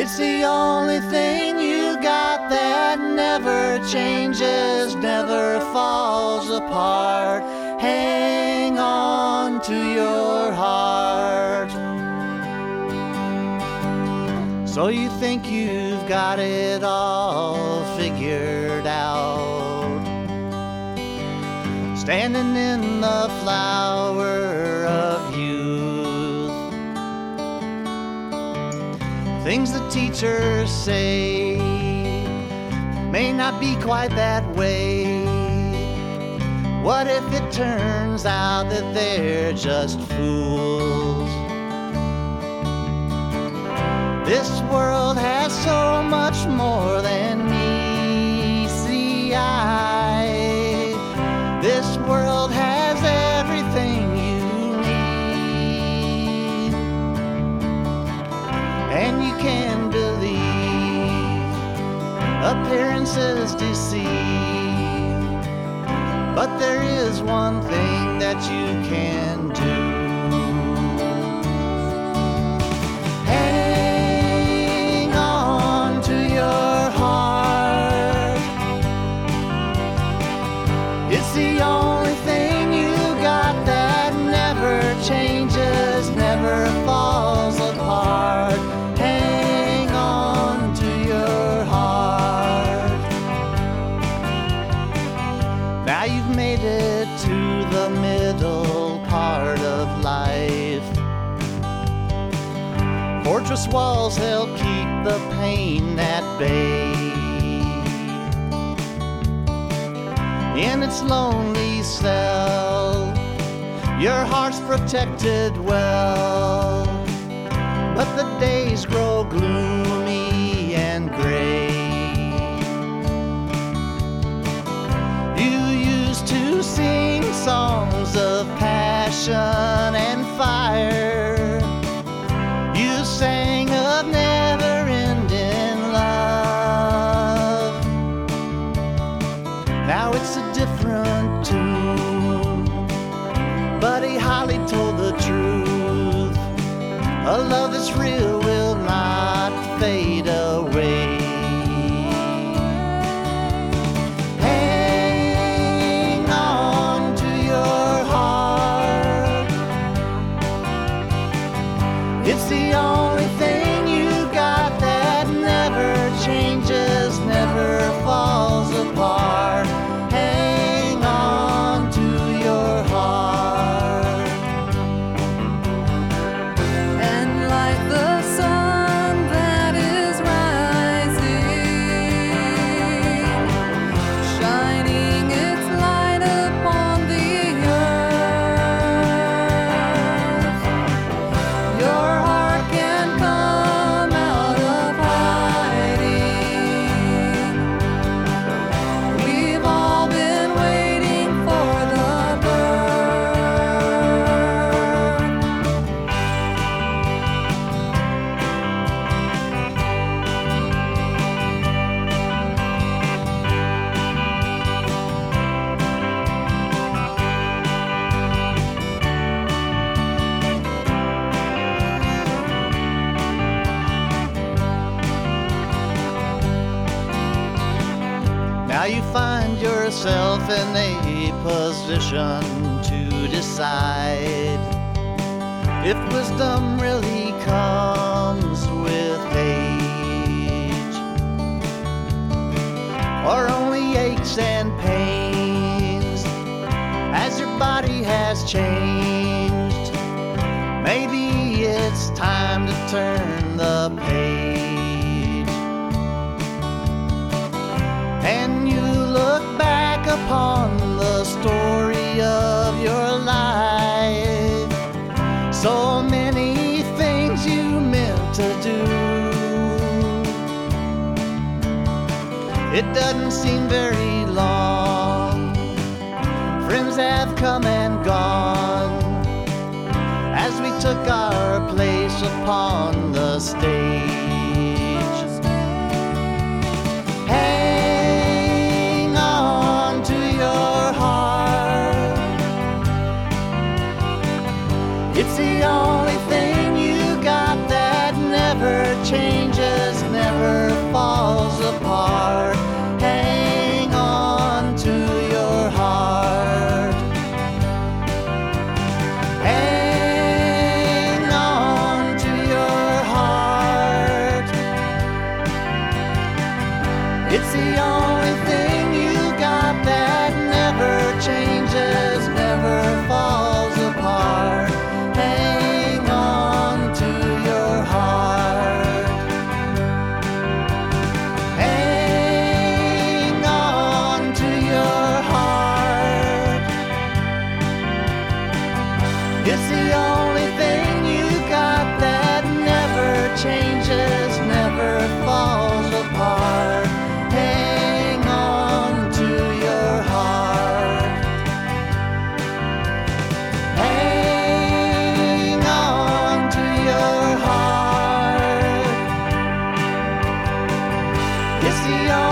It's the only thing you got that never changes, never falls apart. Hang on to your heart. So you think you've got it all figured out, standing in the flower of youth. Things the teachers say may not be quite that way. What if it turns out that they're just fools? This world has so much more than me. See, this world has everything you need. And you can believe appearances deceive. But there is one thing that you can do. It's the only thing you got that never changes, never falls apart. Hang on to your heart. Now you've made it to the middle part of life. Fortress walls help keep the pain at bay. In its lonely cell, your heart's protected well, but the days grow gloomy and gray. You used to sing songs of passion and fire. You sang of never-ending love. Now it's a different tune. Buddy Holly told the truth. A love that's real will not fade away. Hang on to your heart. It's the only thing you got that never changes, never falls apart. Hang on to your heart. And like the sun that is rising, shining its light upon the earth, your heart can come out of hiding. We've all been waiting for the birth. Now you find yourself in a position to decide if wisdom really comes with age, or only aches and pains as your body has changed. Maybe it's time to turn the page. And you look back upon the story of your life. So many things you meant to do. It doesn't seem very long. Friends have come and gone as we took our place upon the stage. Hang on to your heart. It's the only thing you got that never changes, It's the